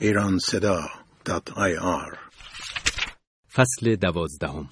Iranseda.ir. فصل 12.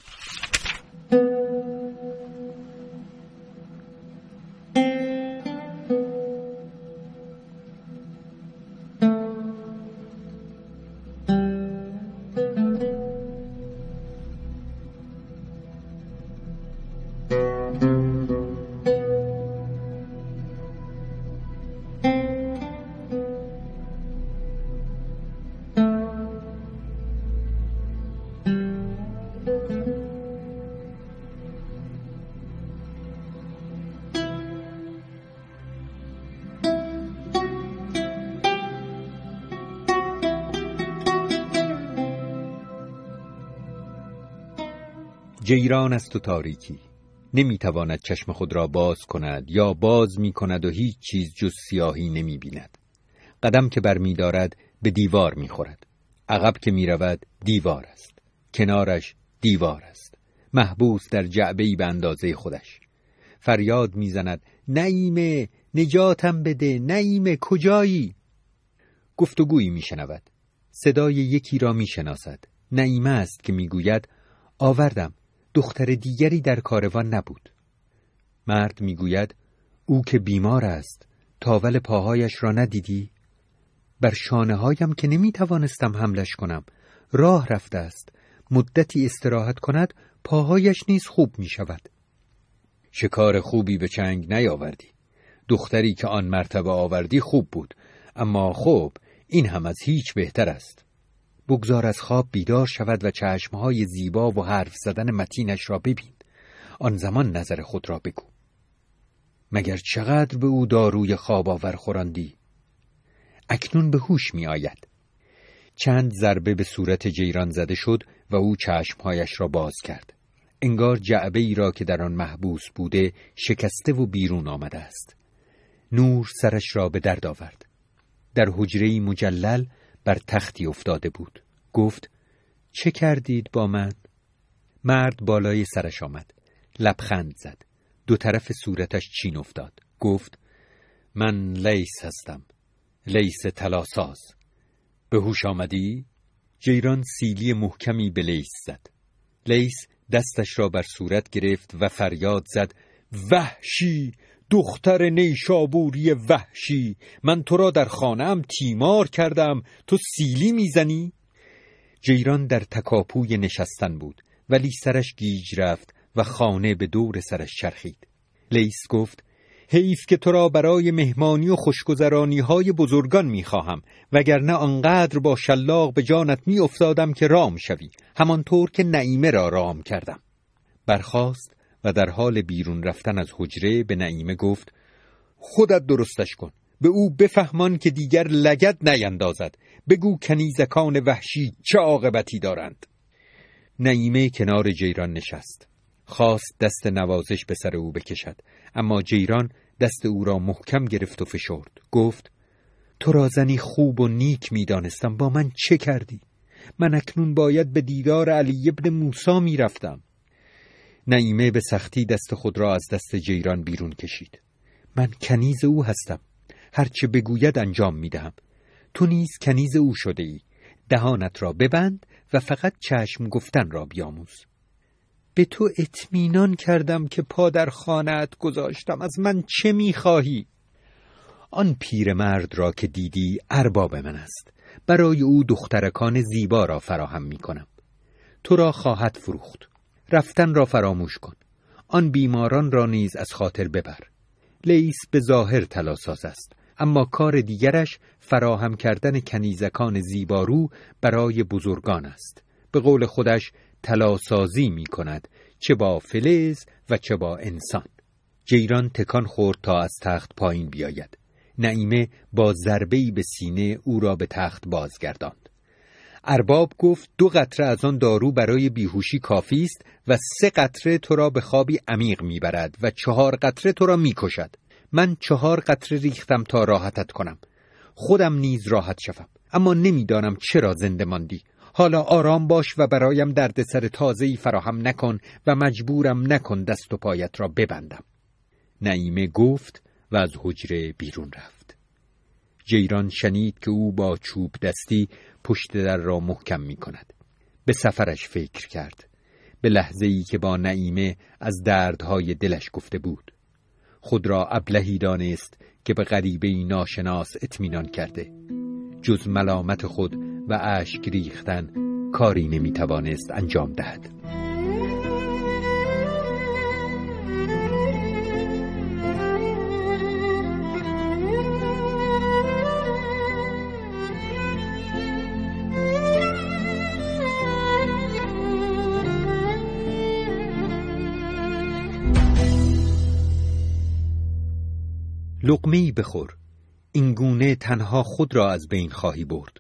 جیران است و تاریکی، نمیتواند چشم خود را باز کند یا باز میکند و هیچ چیز جز سیاهی نمیبیند. قدم که برمی دارد به دیوار میخورد، عقب که میرود دیوار است، کنارش دیوار است، محبوس در جعبه‌ای به اندازه خودش. فریاد میزند نعیمه نجاتم بده، نعیمه کجایی؟ گفتگویی میشنود، صدای یکی را میشناسد. نعیمه است که میگوید آوردم، دختر دیگری در کاروان نبود. مرد میگوید او که بیمار است، تاول پاهایش را ندیدی؟ بر شانه هایم که نمیتوانستم حملش کنم، راه رفته است، مدتی استراحت کند پاهایش نیز خوب میشود. شکار خوبی به چنگ نیاوردی. دختری که آن مرتبه آوردی خوب بود، اما خب این هم از هیچ بهتر است. بگذار از خواب بیدار شود و چشمهای زیبا و حرف زدن متینش را ببین. آن زمان نظر خود را بگو. مگر چقدر به او داروی خواب آور خوراندی؟ اکنون به هوش می آید. چند ضربه به صورت جیران زده شد و او چشمهایش را باز کرد. انگار جعبه‌ای را که در آن محبوس بوده شکسته و بیرون آمده است. نور سرش را به درد آورد. در حجره‌ای مجلل بر تختی افتاده بود. گفت چه کردید با من؟ مرد بالای سرش آمد، لبخند زد، دو طرف صورتش چین افتاد. گفت من لیس هستم، لیس طلاساز. به هوش آمدی؟ جیران سیلی محکمی به لیس زد. لیس دستش را بر صورت گرفت و فریاد زد وحشی، دختر نیشابوری وحشی، من تو را در خانه‌ام تیمار کردم، تو سیلی میزنی؟ جیران در تکاپوی نشستن بود، ولی سرش گیج رفت و خانه به دور سرش چرخید. لیس گفت حیف که تو را برای مهمانی و خوشگذرانی های بزرگان میخواهم، وگرنه آنقدر با شلاق به جانت میافتادم که رام شوی، همانطور که نعیمه را رام کردم. برخاست و در حال بیرون رفتن از حجره به نعیمه گفت خودت درستش کن، به او بفهمان که دیگر لگد نیندازد، بگو کنیزکان وحشی چه عاقبتی دارند. نعیمه کنار جیران نشست، خواست دست نوازش به سر او بکشد، اما جیران دست او را محکم گرفت و فشرد. گفت تو را زنی خوب و نیک می دانستم، با من چه کردی؟ من اکنون باید به دیدار علی ابن موسی می رفتم. نعیمه به سختی دست خود را از دست جیران بیرون کشید. من کنیز او هستم، هرچه بگوید انجام می دهم. تو نیز کنیز او شده ای، دهانت را ببند و فقط چشم گفتن را بیاموز. به تو اطمینان کردم که پا در خانه‌ات گذاشتم، از من چه می خواهی؟ آن پیرمرد را که دیدی ارباب من است، برای او دخترکان زیبا را فراهم می کنم. تو را خواهد فروخت، رفتن را فراموش کن، آن بیماران را نیز از خاطر ببر. لیس به ظاهر طلاساز است، اما کار دیگرش فراهم کردن کنیزکان زیبارو برای بزرگان است. به قول خودش طلاسازی می کند، چه با فلز و چه با انسان. جیران تکان خورد تا از تخت پایین بیاید. نعیمه با ضربه‌ای به سینه او را به تخت بازگرداند. ارباب گفت 2 قطره از آن دارو برای بیهوشی کافی است و 3 قطره تو را به خوابی عمیق میبرد و 4 قطره تو را میکشد. من 4 قطره ریختم تا راحتت کنم، خودم نیز راحت شوم، اما نمیدانم چرا زنده ماندی. حالا آرام باش و برایم دردسر تازه‌ای فراهم نکن و مجبورم نکن دست و پایت را ببندم. نعیمه گفت و از حجره بیرون رفت. جیران شنید که او با چوب دستی پشت در را محکم می کند. به سفرش فکر کرد، به لحظه‌ای که با نعیمه از دردهای دلش گفته بود. خود را ابلهی دانست که به غریبه‌ای ناشناس اطمینان کرده. جز ملامت خود و اشک ریختن کاری نمیتوانست انجام دهد. لقمه‌ای بخور، این گونه تنها خود را از بین خواهی برد.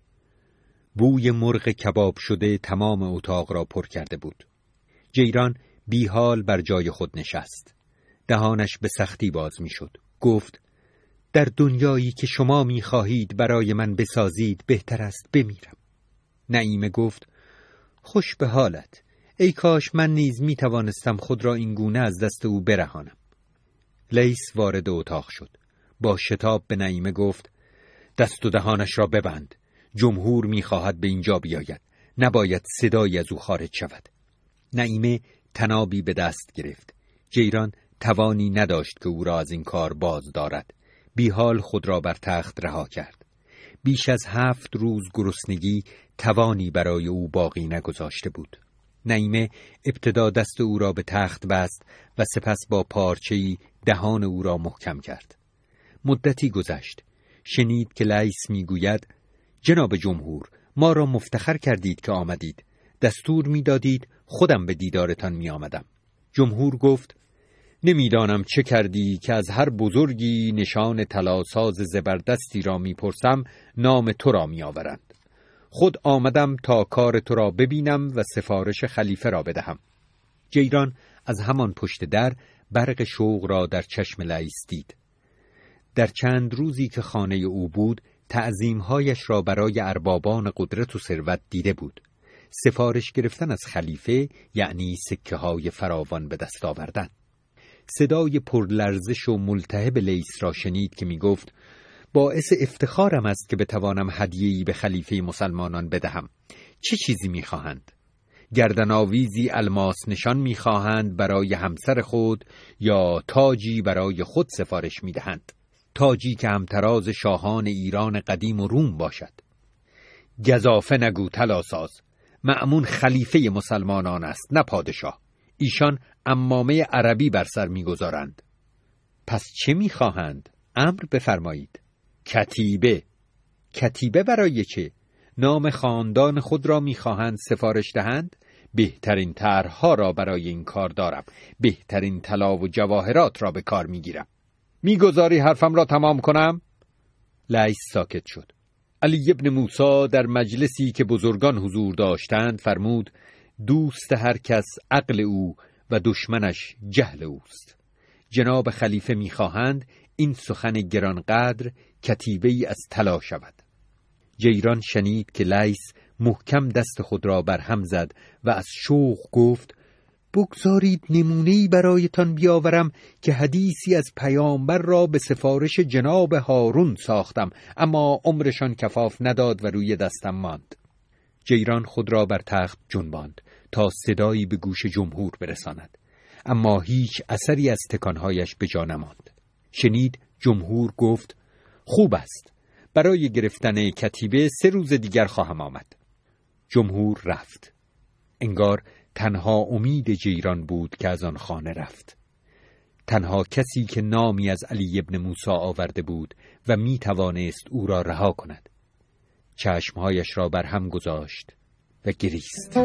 بوی مرغ کباب شده تمام اتاق را پر کرده بود. جیران بی حال بر جای خود نشست. دهانش به سختی باز می شد. گفت: در دنیایی که شما می خواهید برای من بسازید بهتر است بمیرم. نعیمه گفت: خوش به حالت، ای کاش من نیز می توانستم خود را این گونه از دست او برهانم. لیث وارد اتاق شد. با شتاب به نعیمه گفت: دست و دهانش را ببند. جمهور می‌خواهد به اینجا بیاید. نباید صدایی از او خارج شود. نعیمه تنابی به دست گرفت. جیران توانی نداشت که او را از این کار باز دارد. بی حال خود را بر تخت رها کرد. بیش از 7 روز گرسنگی توانی برای او باقی نگذاشته بود. نعیمه ابتدا دست او را به تخت بست و سپس با پارچه‌ای دهان او را محکم کرد. مدتی گذشت. شنید که لیث میگوید: جناب جمهور، ما را مفتخر کردید که آمدید. دستور میدادید خودم به دیدارتان می آمدم. جمهور گفت: نمیدانم چه کردی که از هر بزرگی نشان طلاساز زبردستی را میپرسم نام تو را می آورند. خود آمدم تا کار تو را ببینم و سفارش خلیفه را بدهم. جیران از همان پشت در برق شوق را در چشم لیث دید. در چند روزی که خانه او بود تعظیمهایش را برای اربابان قدرت و ثروت دیده بود. سفارش گرفتن از خلیفه یعنی سکه های فراوان به دست آوردن. صدای پرلرزش و ملتهب لیث را شنید که می گفت: باعث افتخارم است که بتوانم هدیه‌ای به خلیفه مسلمانان بدهم. چه چیزی می خواهند؟ گردن آویزی الماس نشان می خواهند برای همسر خود یا تاجی برای خود سفارش می دهند؟ تاجی که همتراز شاهان ایران قدیم و روم باشد. گزافه نگو طلاساز، مأمون خلیفه مسلمانان است نه پادشاه. ایشان عمامه عربی بر سر می‌گذارند. پس چه می‌خواهند؟ امر بفرمایید. کتیبه. کتیبه برای چه؟ نام خاندان خود را می‌خواهند سفارش دهند؟ بهترین طرح‌ها را برای این کار دارم. بهترین طلا و جواهرات را به کار می‌گیرم. می‌گذاری حرفم را تمام کنم؟ لیث ساکت شد. علی ابن موسی در مجلسی که بزرگان حضور داشتند فرمود: دوست هر کس عقل او و دشمنش جهل اوست. جناب خلیفه می‌خواهند این سخن گرانقدر کتیبه‌ای از طلا شود. جیران شنید که لیث محکم دست خود را بر هم زد و از شوق گفت: بگذارید نمونه‌ای برایتان بیاورم که حدیثی از پیامبر را به سفارش جناب هارون ساختم، اما عمرشان کفاف نداد و روی دستم ماند. جیران خود را بر تخت جنباند تا صدایی به گوش جمهور برساند، اما هیچ اثری از تکانهایش به جا نماند. شنید جمهور گفت: خوب است، برای گرفتن کتیبه 3 روز دیگر خواهم آمد. جمهور رفت. انگار تنها امید جیران بود که از آن خانه رفت. تنها کسی که نامی از علی ابن موسی آورده بود و می توانست او را رها کند. چشمهایش را بر هم گذاشت و گریست.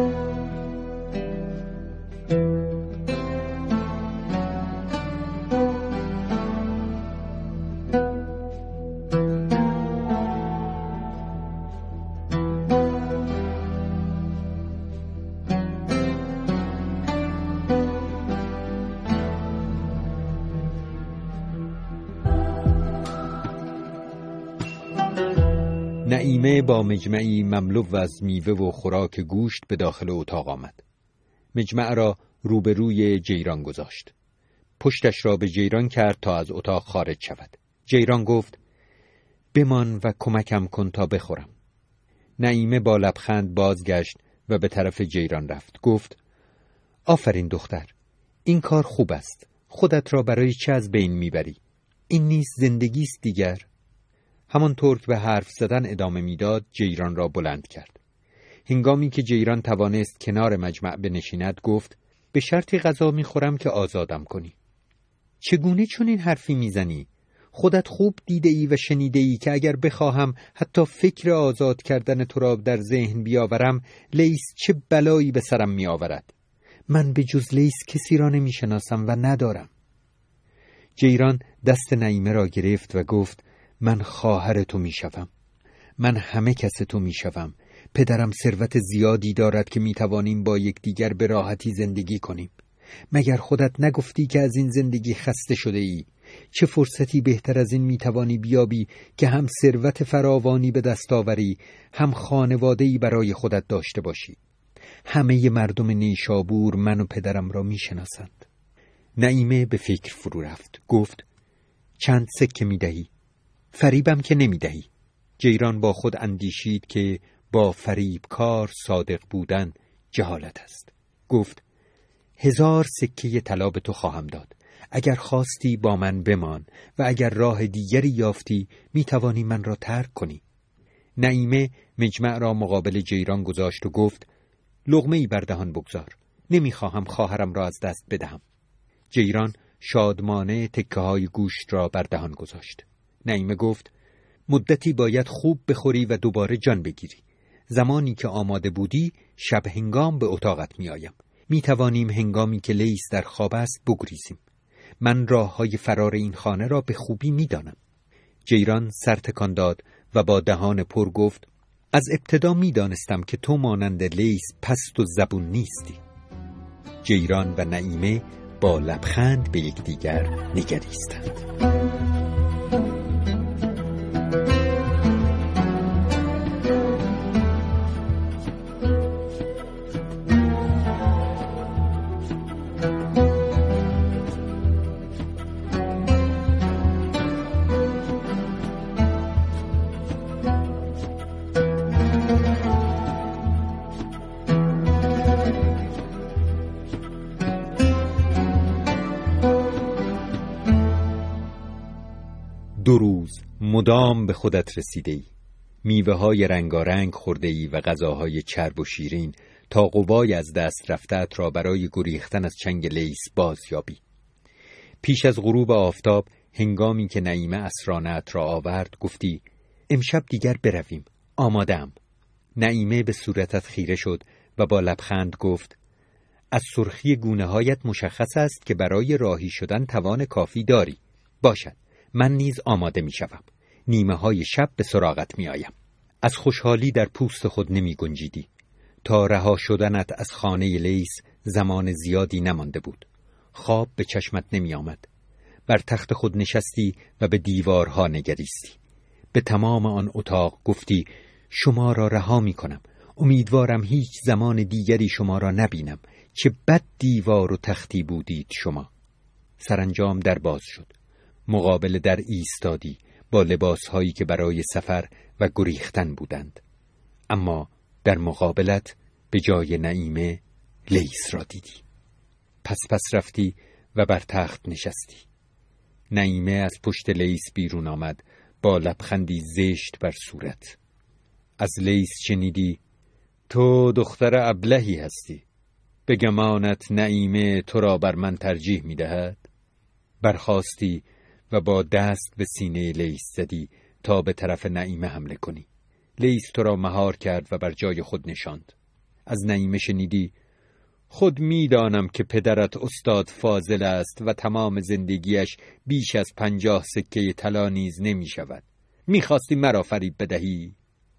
نعیمه با مجمعی مملو از میوه و خوراک گوشت به داخل اتاق آمد. مجمع را روبروی جیران گذاشت. پشتش را به جیران کرد تا از اتاق خارج شود. جیران گفت: بمان و کمکم کن تا بخورم. نعیمه با لبخند بازگشت و به طرف جیران رفت. گفت آفرین دختر، این کار خوب است. خودت را برای چه از بین میبری؟ این نیز زندگی است دیگر. همانطور که به حرف زدن ادامه میداد جیران را بلند کرد. هنگامی که جیران توانست کنار مجمع بنشیند گفت به شرطی غذا میخورم که آزادم کنی. چگونه چون این حرفی میزنی؟ خودت خوب دیده ای و شنیده ای که اگر بخواهم حتی فکر آزاد کردن تو را در ذهن بیاورم، لیس چه بلایی به سرم میآورد. من به جز لیس کسی را نمیشناسم و ندارم. جیران دست نعیمه را گرفت و گفت من خواهر تو میشوم. من همه کس تو میشوم. پدرم ثروت زیادی دارد که میتوانیم با یکدیگر به راحتی زندگی کنیم. مگر خودت نگفتی که از این زندگی خسته شده ای؟ چه فرصتی بهتر از این میتوانی بیابی که هم ثروت فراوانی به دست آوری، هم خانواده‌ای برای خودت داشته باشی؟ همه مردم نیشابور من و پدرم را میشناسند. نعیمه به فکر فرو رفت. گفت چند سکه میدهی؟ فریبم که نمیدهی. جیران با خود اندیشید که با فریب کار صادق بودن جهالت است. گفت 1000 سکه طلا به تو خواهم داد. اگر خواستی با من بمان و اگر راه دیگری یافتی میتوانی من را ترک کنی. نعیمه مجمع را مقابل جیران گذاشت و گفت لقمه‌ای بر دهان بگذار. نمیخواهم خواهرم را از دست بدهم. جیران شادمانه تکه‌های گوشت را بر دهان گذاشت. نعیمه گفت مدتی باید خوب بخوری و دوباره جان بگیری. زمانی که آماده بودی شب هنگام به اتاقت میآیم. میتوانیم هنگامی که لیس در خواب است بگریزیم. من راه‌های فرار این خانه را به خوبی میدانم. جیران سر تکان داد و با دهان پر گفت از ابتدا میدانستم که تو مانند لیس پست و زبون نیستی. جیران و نعیمه با لبخند به یکدیگر نگریستند. دو روز مدام به خودت رسیده ای. میوه های رنگارنگ خورده ای و غذاهای چرب و شیرین تا قوای از دست رفته‌ات را برای گریختن از چنگ لیس بازیابی. پیش از غروب آفتاب هنگامی که نعیمه عصرانه‌ات را آورد گفتی امشب دیگر برویم. آماده‌ام. نعیمه به صورتت خیره شد و با لبخند گفت از سرخی گونه‌هایت مشخص است که برای راهی شدن توان کافی داری. باشد. من نیز آماده می شوم. نیمه های شب به سراغت می آیم. از خوشحالی در پوست خود نمی گنجیدی. تا رها شدنت از خانه لیس زمان زیادی نمانده بود. خواب به چشمت نمی آمد. بر تخت خود نشستی و به دیوارها نگریستی. به تمام آن اتاق گفتی شما را رها می کنم. امیدوارم هیچ زمان دیگری شما را نبینم. چه بد دیوار و تختی بودید شما. سرانجام در باز شد. مقابل در ایستادی با لباسهایی که برای سفر و گریختن بودند. اما در مقابلت به جای نعیمه لیس را دیدی. پس رفتی و بر تخت نشستی. نعیمه از پشت لیس بیرون آمد با لبخندی زشت بر صورت. از لیس شنیدی تو دختر ابلهی هستی. به گمانت نعیمه تو را بر من ترجیح می دهد. برخاستی و با دست به سینه لیس زدی تا به طرف نعیمه حمله کنی. لیس تو را مهار کرد و بر جای خود نشاند. از نعیمه شنیدی خود میدانم که پدرت استاد فاضل است و تمام زندگیش بیش از 50 سکه طلا نیز نمی شود. میخواستی مرا فریب بدهی؟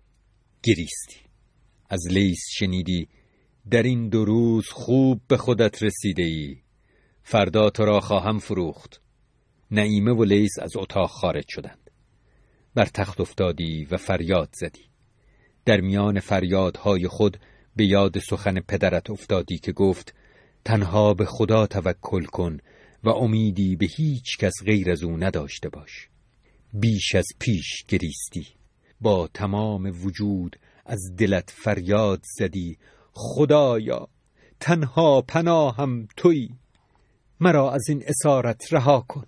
گریستی. از لیس شنیدی در این 2 روز خوب به خودت رسیده ای. فردا تو را خواهم فروخت. نعیمه و لیس از اتاق خارج شدند. بر تخت افتادی و فریاد زدی. در میان فریادهای خود به یاد سخن پدرت افتادی که گفت تنها به خدا توکل کن و امیدی به هیچ کس غیر از او نداشته باش. بیش از پیش گریستی. با تمام وجود از دلت فریاد زدی خدایا تنها پناهم تویی، مرا از این اسارت رها کن.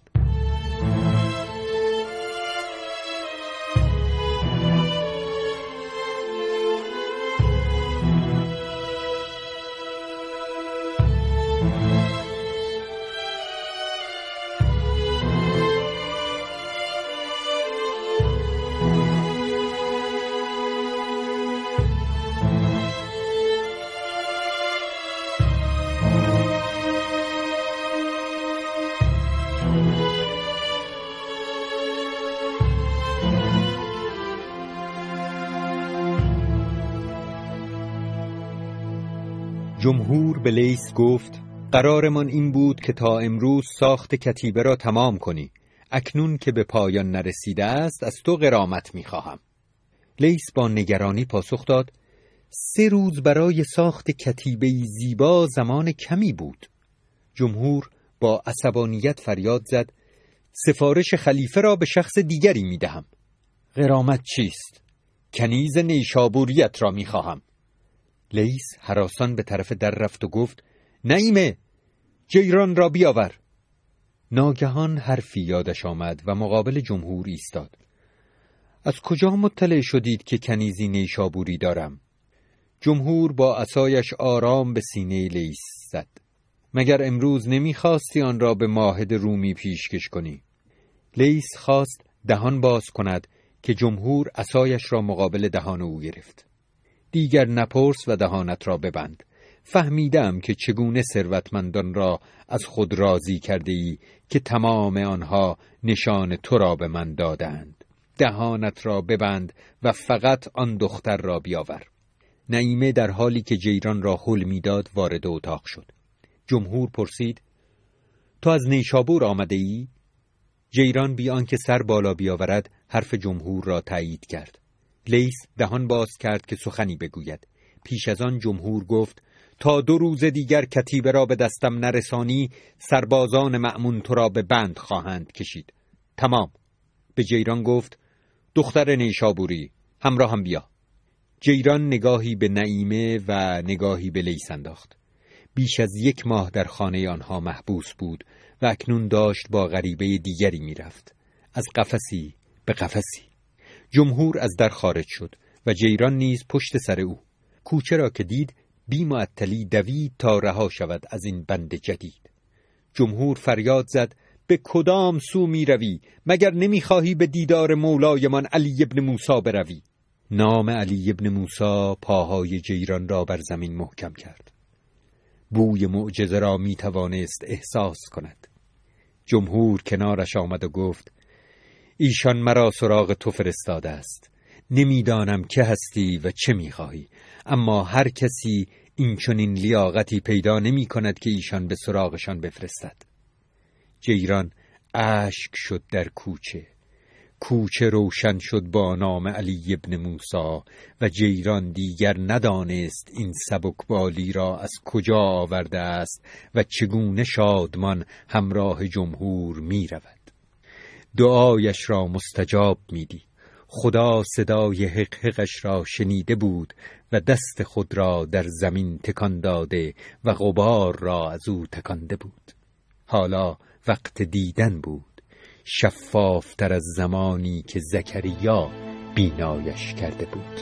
جمهور به لیث گفت قرارمان این بود که تا امروز ساخت کتیبه را تمام کنی، اکنون که به پایان نرسیده است از تو غرامت می‌خواهم. لیث با نگرانی پاسخ داد 3 روز برای ساخت کتیبه زیبا زمان کمی بود. جمهور با عصبانیت فریاد زد سفارش خلیفه را به شخص دیگری می‌دهم. غرامت چیست؟ کنیز نیشابوریت را می‌خواهم. لیث هراسان به طرف در رفت و گفت نعیمه، جیران را بیاور. ناگهان حرفی یادش آمد و مقابل جمهور ایستاد. از کجا مطلع شدید که کنیزی نیشابوری دارم؟ جمهور با عصایش آرام به سینه لیث زد. مگر امروز نمیخواستی آن را به ماهد رومی پیشکش کنی؟ لیث خواست دهان باز کند که جمهور عصایش را مقابل دهان او گرفت. دیگر نپرس و دهانت را ببند. فهمیدم که چگونه ثروتمندان را از خود راضی کرده ای که تمام آنها نشان تو را به من دادند. دهانت را ببند و فقط آن دختر را بیاور. نعیمه در حالی که جیران را هل میداد وارد اتاق شد. جمهور پرسید تو از نیشابور آمده ای؟ جیران بی آنکه سر بالا بیاورد حرف جمهور را تایید کرد. لیث دهان باز کرد که سخنی بگوید. پیش از آن جمهور گفت تا 2 روز دیگر کتیبه را به دستم نرسانی سربازان مأمون تو را به بند خواهند کشید. تمام. به جیران گفت دختر نیشابوری همراه هم بیا. جیران نگاهی به نعیمه و نگاهی به لیث انداخت. بیش از 1 ماه در خانه آنها محبوس بود و اکنون داشت با غریبه دیگری میرفت، از قفسی به قفسی. جمهور از در خارج شد و جیران نیز پشت سر او. کوچه را که دید بی معطلی دوید تا رها شود از این بند جدید. جمهور فریاد زد به کدام سو می روی؟ مگر نمی خواهی به دیدار مولایمان علی ابن موسی بروی؟ نام علی ابن موسی پاهای جیران را بر زمین محکم کرد. بوی معجزه را می توانست احساس کند. جمهور کنارش آمد و گفت ایشان مرا سراغ تو فرستاده است. نمیدانم که هستی و چه میخواهی، اما هر کسی این چنین لیاقتی پیدا نمی کند که ایشان به سراغشان بفرستد. جیران اشک شد در کوچه. کوچه روشن شد با نام علی ابن موسی و جیران دیگر ندانست این سبکبالی را از کجا آورده است و چگونه شادمان همراه جمهور می رود. دعایش را مستجاب می‌دید. خدا صدای حقحقش را شنیده بود و دست خود را در زمین تکان داده و غبار را از او تکانده بود. حالا وقت دیدن بود، شفافتر از زمانی که زکریا بینایش کرده بود.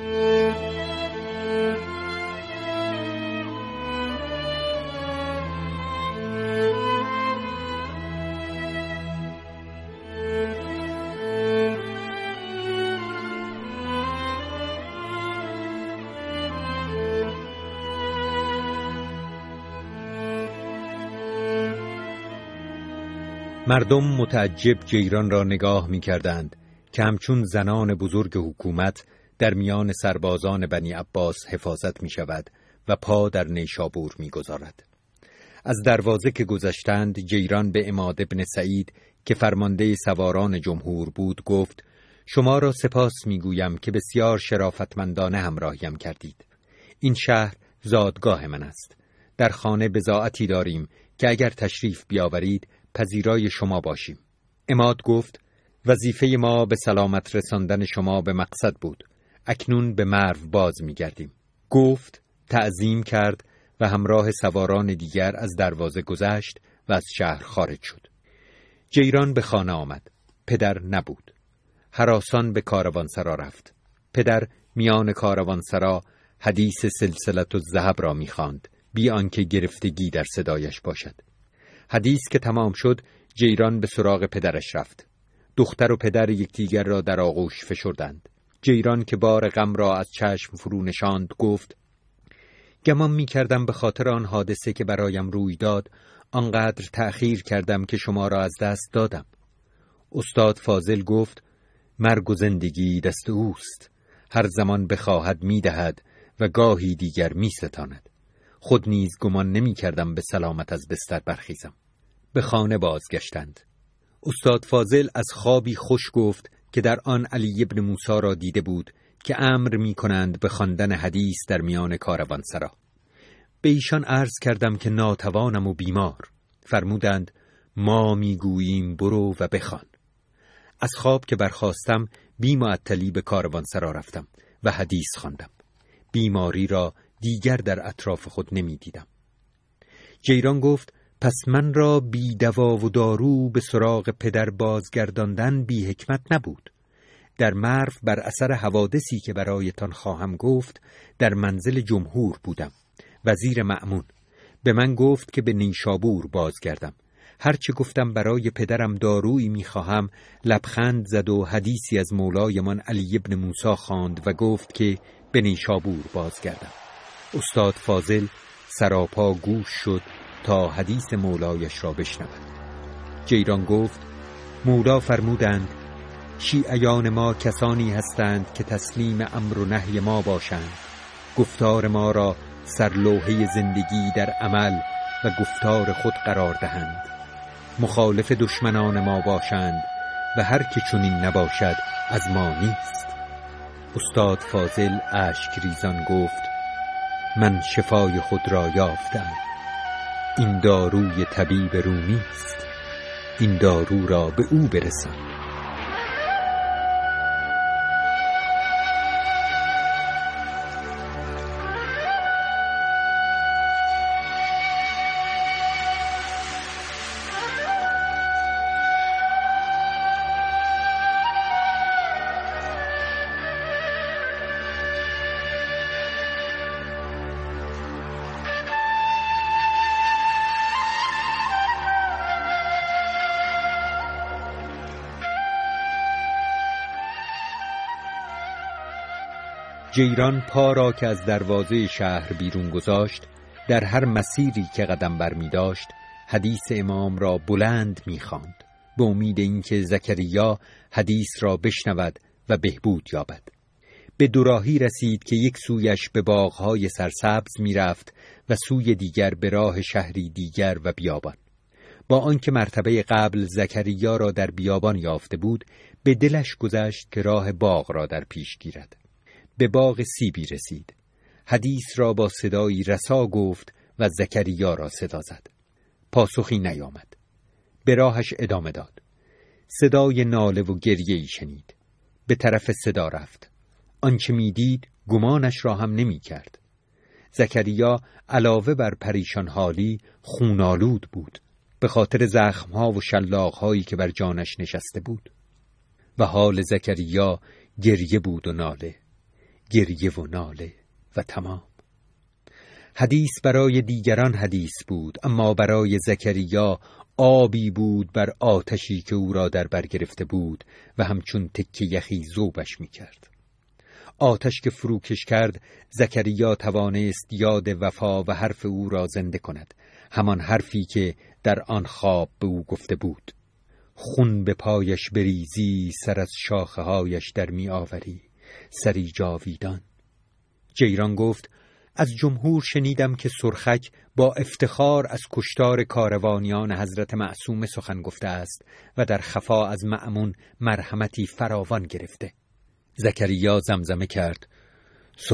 مردم متعجب جیران را نگاه می کردند که همچون زنان بزرگ حکومت در میان سربازان بنی عباس حفاظت می شود و پا در نیشابور می گذارد. از دروازه که گذشتند جیران به عماد بن سعید که فرمانده سواران جمهور بود گفت شما را سپاس می گویم که بسیار شرافتمندانه همراهیم کردید. این شهر زادگاه من است. در خانه بضاعتی داریم که اگر تشریف بیاورید پذیرای شما باشیم. عماد گفت وظیفه ما به سلامت رساندن شما به مقصد بود. اکنون به مرو باز می گردیم. گفت، تعظیم کرد و همراه سواران دیگر از دروازه گذشت و از شهر خارج شد. جیران به خانه آمد. پدر نبود. هراسان به کاروانسرا رفت. پدر میان کاروانسرا حدیث سلسلة الذهب را می‌خواند، بی آنکه گرفتگی در صدایش باشد. حدیث که تمام شد، جیران به سراغ پدرش رفت. دختر و پدر یکدیگر را در آغوش فشردند. جیران که بار غم را از چشم فرو نشاند گفت: گمان می‌کردم به خاطر آن حادثه که برایم روی داد آنقدر تأخیر کردم که شما را از دست دادم. استاد فاضل گفت: مرگ و زندگی دست اوست. هر زمان بخواهد می‌دهد و گاهی دیگر می‌ستاند. خود نیز گمان نمی‌کردم به سلامت از بستر برخیزم. به خانه بازگشتند. استاد فاضل از خوابی خوش گفت که در آن علی ابن موسی را دیده بود که امر می‌کنند به خواندن حدیث در میان کاروانسرا. به ایشان عرض کردم که ناتوانم و بیمار. فرمودند: ما میگوییم برو و بخوان. از خواب که برخاستم بی معطلی به کاروانسرا رفتم و حدیث خواندم. بیماری را دیگر در اطراف خود نمی دیدم. جیران گفت: پس من را بی دوا و دارو به سراغ پدر بازگرداندن بی حکمت نبود. در مرو بر اثر حوادثی که برایتان خواهم گفت در منزل جمهور بودم. وزیر مأمون به من گفت که به نیشابور بازگردم. هرچه گفتم برای پدرم دارویی میخواهم، لبخند زد و حدیثی از مولایمان علی ابن موسی خواند و گفت که به نیشابور بازگردم. استاد فاضل سراپا گوش شد تا حدیث مولایش را بشنود. جیران گفت: مولا فرمودند شیعیان ما کسانی هستند که تسلیم امر و نهی ما باشند، گفتار ما را سرلوحه زندگی در عمل و گفتار خود قرار دهند، مخالف دشمنان ما باشند و هر که چنین نباشد از ما نیست. استاد فاضل اشک ریزان گفت: من شفای خود را یافتم. این داروی طبیب رومی است. این دارو را به او برسان. جیران پا را که از دروازه شهر بیرون گذاشت، در هر مسیری که قدم برمی داشت حدیث امام را بلند می خواند، به امید اینکه زکریا حدیث را بشنود و بهبود یابد. به دوراهی رسید که یک سویش به باغهای سرسبز می رفت و سوی دیگر به راه شهری دیگر و بیابان. با آنکه مرتبه قبل زکریا را در بیابان یافته بود، به دلش گذشت که راه باغ را در پیش گیرد. به باغ سیبی رسید. حدیث را با صدایی رسا گفت و زکریا را صدا زد. پاسخی نیامد. به راهش ادامه داد. صدای ناله و گریه‌ای شنید. به طرف صدا رفت. آنچه میدید گمانش را هم نمی کرد. زکریا علاوه بر پریشان حالی خونالود بود، به خاطر زخمها و شلاق‌هایی که بر جانش نشسته بود. و حال زکریا گریه بود و ناله، گریه و ناله و تمام. حدیث برای دیگران حدیث بود، اما برای زکریا آبی بود بر آتشی که او را در بر گرفته بود و همچون تکه یخی ذوبش می کرد. آتش که فروکش کرد، زکریا توانست یاد وفا و حرف او را زنده کند، همان حرفی که در آن خواب به او گفته بود: خون به پایش بریزی، سر از شاخه هایش در می آوری، سری جاویدان. جیران گفت: از جمهور شنیدم که سرخک با افتخار از کشتار کاروانیان حضرت معصوم سخن گفته است و در خفا از مأمون مرحمتی فراوان گرفته. زکریا زمزمه کرد: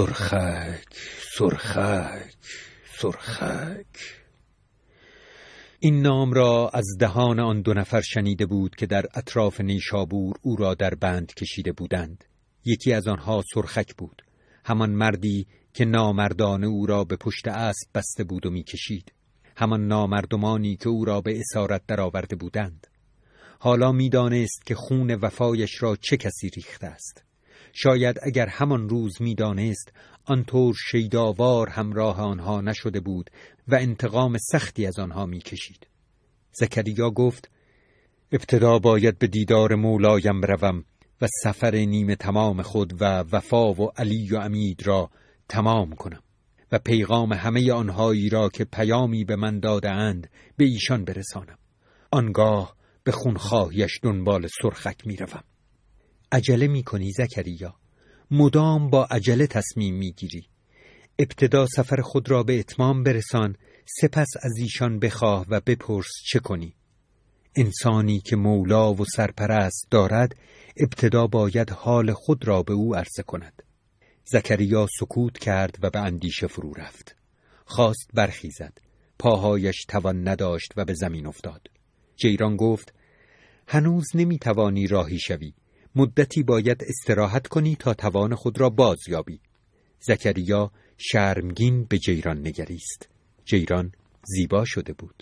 سرخک، سرخک، سرخک. این نام را از دهان آن 2 نفر شنیده بود که در اطراف نیشابور او را در بند کشیده بودند. یکی از آنها سرخک بود، همان مردی که نامردانه او را به پشت اسب بسته بود و می‌کشید، همان نامردمانی که او را به اسارت درآورده بودند. حالا می‌دانست که خون وفایش را چه کسی ریخته است. شاید اگر همان روز می‌دانست آنطور شیداوار همراه آنها نشده بود و انتقام سختی از آنها می‌کشید. زکریا گفت: ابتدا باید به دیدار مولایم روم و سفر نیمه تمام خود و وفا و علی و عمید را تمام کنم و پیغام همه آنهایی را که پیامی به من داده اند به ایشان برسانم. آنگاه به خونخواهیش دنبال سرخک میروم. عجله میکنی زکریا، مدام با عجله تصمیم میگیری. ابتدا سفر خود را به اتمام برسان، سپس از ایشان بخواه و بپرس چه کنی. انسانی که مولا و سرپرست دارد ابتدا باید حال خود را به او عرضه کند. زکریا سکوت کرد و به اندیشه فرو رفت. خواست برخیزد، پاهایش توان نداشت و به زمین افتاد. جیران گفت: هنوز نمیتوانی راهی شوی، مدتی باید استراحت کنی تا توان خود را بازیابی. زکریا شرمگین به جیران نگریست. جیران زیبا شده بود.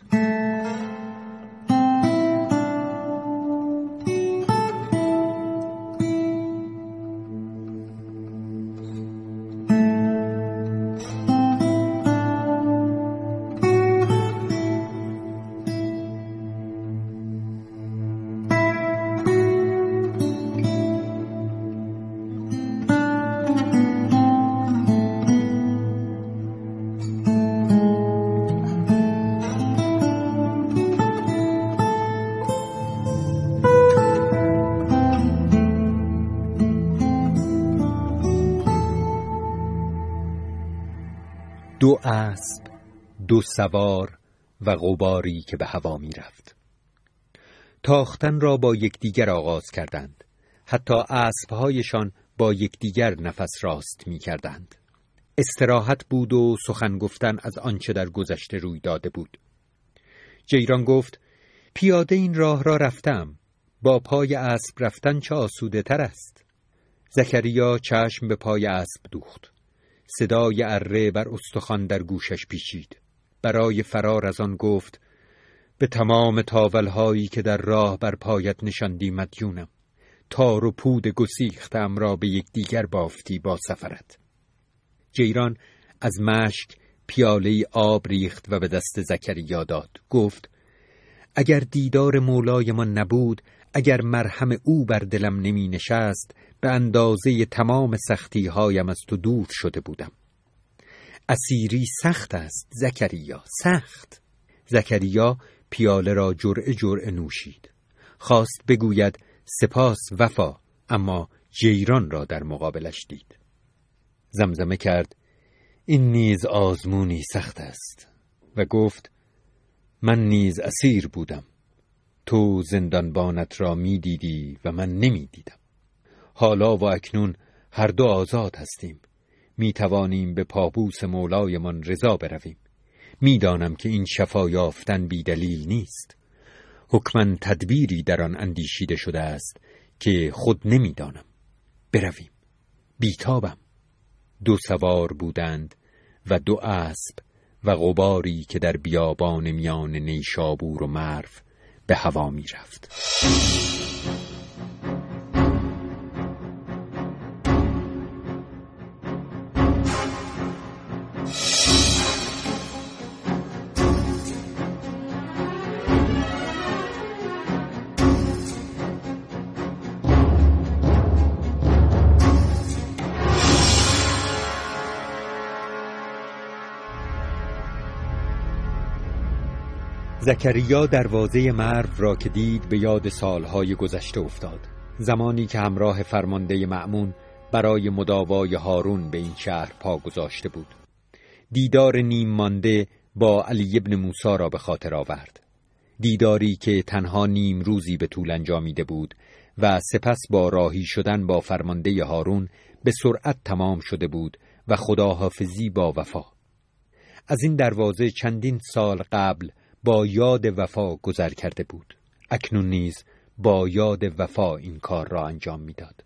دو اسب، 2 سوار و غباری که به هوا می رفت. تاختن را با یکدیگر آغاز کردند. حتی اسبهایشان با یکدیگر نفس راست می کردند. استراحت بود و سخن گفتن از آنچه در گذشته روی داده بود. جیران گفت: پیاده این راه را رفتم، با پای اسب رفتن چه آسوده تر است. زکریا چشم به پای اسب دوخت. صدای اره بر استخوان در گوشش پیچید. برای فرار از آن گفت: به تمام تاولهایی که در راه بر پایت نشاندی مدیونم. تار و پود گسیختم را به یکدیگر بافتی با سفرت. جیران از مشک پیاله آب ریخت و به دست زکریا داد. گفت: اگر دیدار مولای ما نبود، اگر مرهم او بر دلم نمی نشست، به اندازه تمام سختی هایم از تو دور شده بودم. اسیری سخت است زکریا، سخت. زکریا پیاله را جرعه جرعه نوشید. خواست بگوید سپاس وفا، اما جیران را در مقابلش دید. زمزمه کرد: این نیز آزمونی سخت است. و گفت: من نیز اسیر بودم. تو زندانبانت را می دیدی و من نمی دیدم. حالا و اکنون هر دو آزاد هستیم. می توانیم به پابوس مولایمان رضا برویم. می دانم که این شفا یافتن بی دلیل نیست. حکماً تدبیری در آن اندیشیده شده است که خود نمی دانم. برویم. بیتابم. 2 سوار بودند و 2 اسب و غباری که در بیابان میان نیشابور و مرو به هوا می رفت. زکریا دروازه مرو را که دید به یاد سالهای گذشته افتاد. زمانی که همراه فرمانده مأمون برای مداوای هارون به این شهر پا گذاشته بود. دیدار نیم مانده با علی ابن موسی را به خاطر آورد. دیداری که تنها نیم روزی به طول انجامیده بود و سپس با راهی شدن با فرمانده هارون به سرعت تمام شده بود و خداحافظی با وفا. از این دروازه چندین سال قبل با یاد وفا گذر کرده بود. اکنون نیز با یاد وفا این کار را انجام میداد.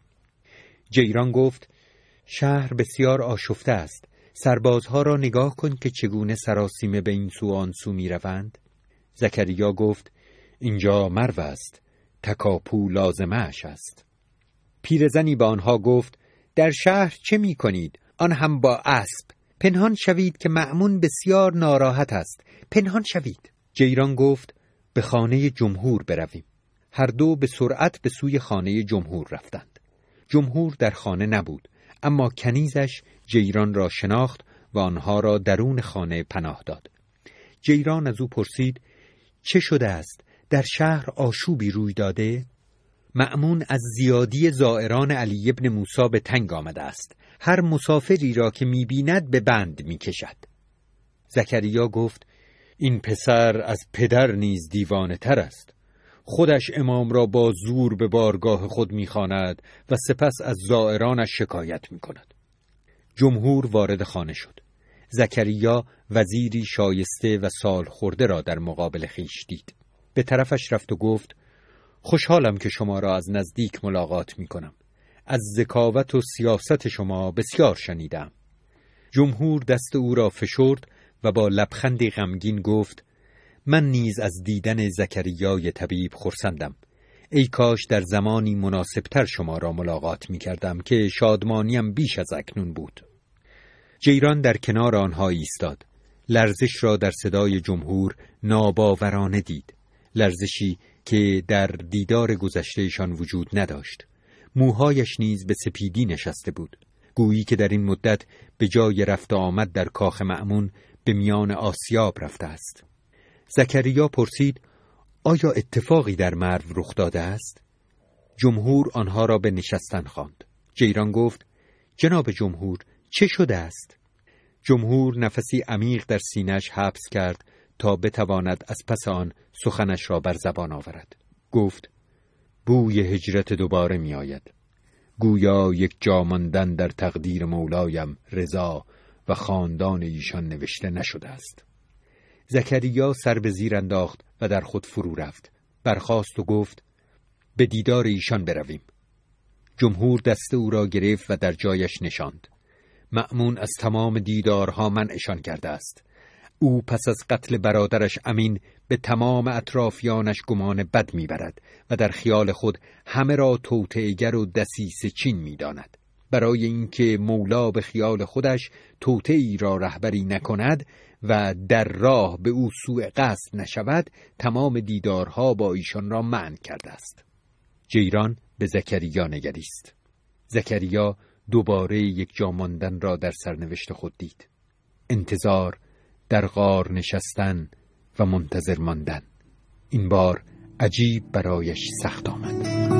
جیران گفت: شهر بسیار آشفته است. سربازها را نگاه کن که چگونه سراسیمه به این سو آن سو می روند. زکریا گفت: اینجا مرو است، تکاپو لازمه اش است. پیرزنی به آنها گفت: در شهر چه می کنید؟ آن هم با اسب. پنهان شوید که مأمون بسیار ناراحت است. پنهان شوید. جیران گفت: به خانه جمهور برویم. هر دو به سرعت به سوی خانه جمهور رفتند. جمهور در خانه نبود، اما کنیزش جیران را شناخت و آنها را درون خانه پناه داد. جیران از او پرسید: چه شده است؟ در شهر آشوبی روی داده؟ مأمون از زیادی زائران علی ابن موسی به تنگ آمده است. هر مسافری را که می‌بیند به بند می‌کشد. زکریا گفت: این پسر از پدر نیز دیوانه تر است. خودش امام را با زور به بارگاه خود می‌خواند و سپس از زائرانش شکایت می‌کند. جمهور وارد خانه شد. زکریا وزیری شایسته و سال خورده را در مقابل خویش دید. به طرفش رفت و گفت: خوشحالم که شما را از نزدیک ملاقات می‌کنم. از ذکاوت و سیاست شما بسیار شنیدم. جمهور دست او را فشرد و با لبخندی غمگین گفت: من نیز از دیدن زکریای طبیب خرسندم. ای کاش در زمانی مناسبتر شما را ملاقات می‌کردم که شادمانیم بیش از اکنون بود. جیران در کنار آنها ایستاد. لرزش را در صدای جمهور ناباورانه دید. لرزشی که در دیدار گذشتهشان وجود نداشت. موهایش نیز به سپیدی نشسته بود، گویی که در این مدت به جای رفت و آمد در کاخ مأمون به میان آسیاب رفته است. زکریا پرسید: آیا اتفاقی در مرو رخ داده است؟ جمهور آنها را به نشستن خواند. جیران گفت: جناب جمهور، چه شده است؟ جمهور نفسی عمیق در سینه‌اش حبس کرد تا بتواند از پس آن سخنش را بر زبان آورد. گفت: بوی هجرت دوباره می آید. گویا یک جا ماندن در تقدیر مولایم رضا و خاندان ایشان نوشته نشده است. زکریا سر به زیر انداخت و در خود فرو رفت. برخاست و گفت: به دیدار ایشان برویم. جمهور دست او را گرفت و در جایش نشاند. مأمون از تمام دیدارها منعشان کرده است. او پس از قتل برادرش امین به تمام اطرافیانش گمان بد میبرد و در خیال خود همه را توطئه‌گر و دسیسه چین میداند. برای اینکه مولا به خیال خودش توطئه‌ای را رهبری نکند و در راه به او سوء قصد نشود، تمام دیدارها با ایشان را منع کرده است. جیران به زکریا نگریست. زکریا دوباره یک جا ماندن را در سرنوشت خود دید. انتظار، در غار نشستن و منتظر ماندن. این بار عجیب برایش سخت آمد.